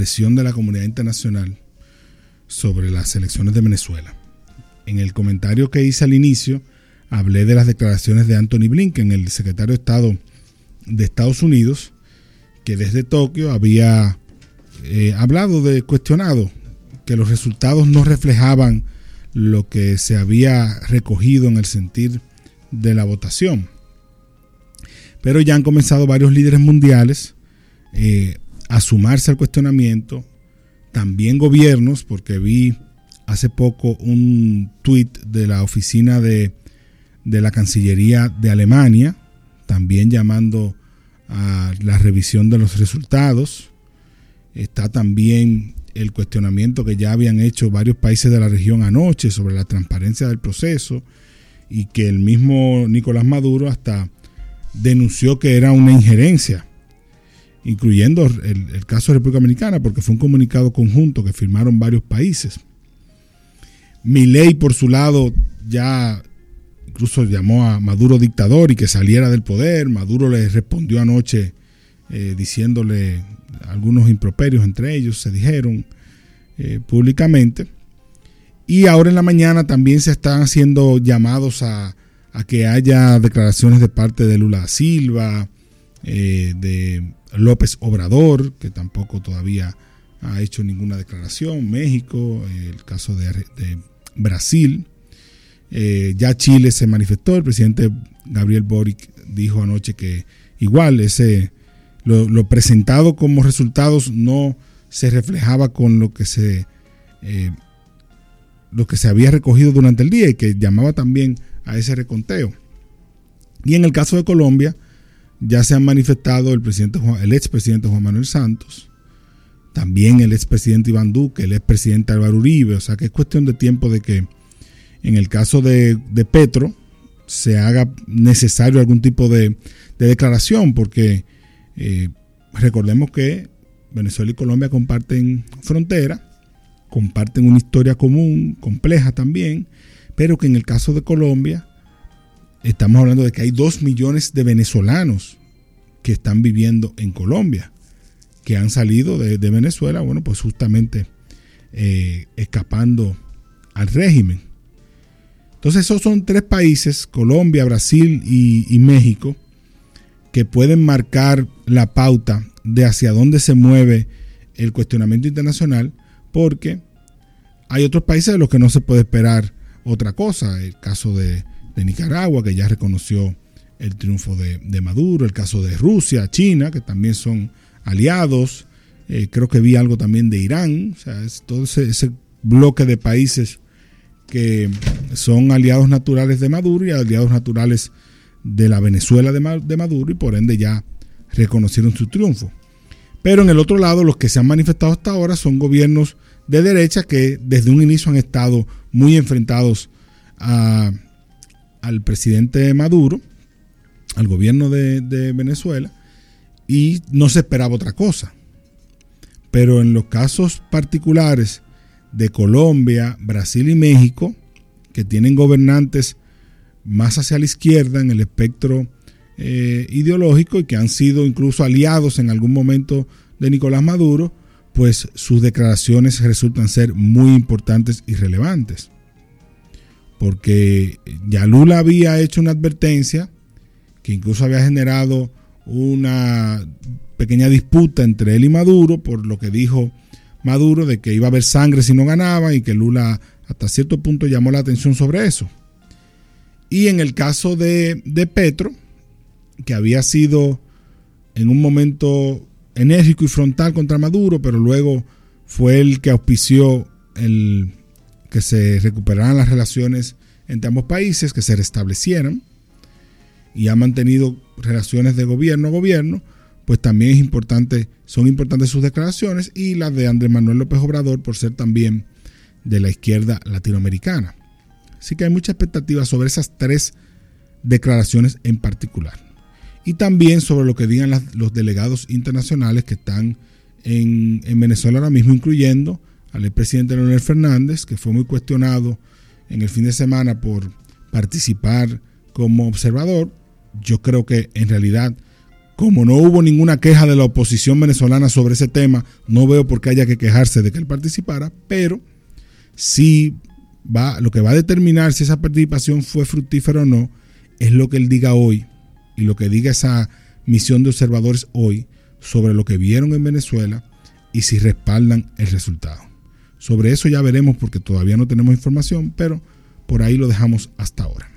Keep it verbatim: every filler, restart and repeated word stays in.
presión de la comunidad internacional sobre las elecciones de Venezuela. En el comentario que hice al inicio, hablé de las declaraciones de Anthony Blinken, el secretario de Estado de Estados Unidos, que desde Tokio había eh, hablado de, cuestionado, que los resultados no reflejaban lo que se había recogido en el sentir de la votación. Pero ya han comenzado varios líderes mundiales eh, a sumarse al cuestionamiento, también gobiernos, porque vi hace poco un tuit de la oficina de, de la Cancillería de Alemania, también llamando a la revisión de los resultados. Está también el cuestionamiento que ya habían hecho varios países de la región anoche sobre la transparencia del proceso, y que el mismo Nicolás Maduro hasta denunció que era una injerencia, incluyendo el, el caso de República Dominicana, porque fue un comunicado conjunto que firmaron varios países. Milei, por su lado, ya incluso llamó a Maduro dictador y que saliera del poder. Maduro le respondió anoche eh, diciéndole algunos improperios, entre ellos se dijeron eh, públicamente. Y ahora en la mañana también se están haciendo llamados a, a que haya declaraciones de parte de Lula da Silva, eh, de López Obrador, que tampoco todavía ha hecho ninguna declaración. México, eh, el caso de, de Brasil. Eh, ya Chile se manifestó. El presidente Gabriel Boric dijo anoche que igual ese lo, lo presentado como resultados no se reflejaba con lo que se eh, lo que se había recogido durante el día, y que llamaba también a ese reconteo. Y en el caso de Colombia ya se han manifestado el presidente Juan, el expresidente Juan Manuel Santos, también el expresidente Iván Duque, el expresidente Álvaro Uribe. O sea que es cuestión de tiempo de que en el caso de, de Petro se haga necesario algún tipo de, de declaración, porque eh, recordemos que Venezuela y Colombia comparten frontera, comparten una historia común, compleja también, pero que en el caso de Colombia estamos hablando de que hay dos millones de venezolanos que están viviendo en Colombia, que han salido de, de Venezuela, bueno, pues justamente eh, escapando al régimen. Entonces esos son tres países, Colombia, Brasil y, y México, que pueden marcar la pauta de hacia dónde se mueve el cuestionamiento internacional, porque hay otros países de los que no se puede esperar otra cosa. El caso de, de Nicaragua, que ya reconoció el triunfo de, de Maduro, el caso de Rusia, China, que también son aliados. Eh, creo que vi algo también de Irán. O sea, es todo ese, ese bloque de países que son aliados naturales de Maduro y aliados naturales de la Venezuela de, de Maduro, y por ende ya reconocieron su triunfo. Pero en el otro lado, los que se han manifestado hasta ahora son gobiernos de derecha que desde un inicio han estado muy enfrentados a, al presidente Maduro, al gobierno de, de Venezuela, y no se esperaba otra cosa. Pero en los casos particulares de Colombia, Brasil y México, que tienen gobernantes más hacia la izquierda en el espectro eh, ideológico, y que han sido incluso aliados en algún momento de Nicolás Maduro, pues sus declaraciones resultan ser muy importantes y relevantes. Porque ya Lula había hecho una advertencia que incluso había generado una pequeña disputa entre él y Maduro, por lo que dijo Maduro de que iba a haber sangre si no ganaba, y que Lula hasta cierto punto llamó la atención sobre eso. Y en el caso de, de Petro, que había sido en un momento enérgico y frontal contra Maduro, pero luego fue el que auspició el que se recuperaran las relaciones entre ambos países, que se restablecieran, y ha mantenido relaciones de gobierno a gobierno, pues también es importante, son importantes sus declaraciones, y las de Andrés Manuel López Obrador por ser también de la izquierda latinoamericana. Así que hay mucha expectativa sobre esas tres declaraciones en particular. Y también sobre lo que digan las, los delegados internacionales que están en, en Venezuela ahora mismo, incluyendo al expresidente Leonel Fernández, que fue muy cuestionado en el fin de semana por participar como observador. Yo creo que en realidad Como no hubo ninguna queja de la oposición venezolana sobre ese tema, no veo por qué haya que quejarse de que él participara, pero sí va, lo que va a determinar si esa participación fue fructífera o no es lo que él diga hoy y lo que diga esa misión de observadores hoy sobre lo que vieron en Venezuela y si respaldan el resultado. Sobre eso ya veremos porque todavía no tenemos información, pero por ahí lo dejamos hasta ahora.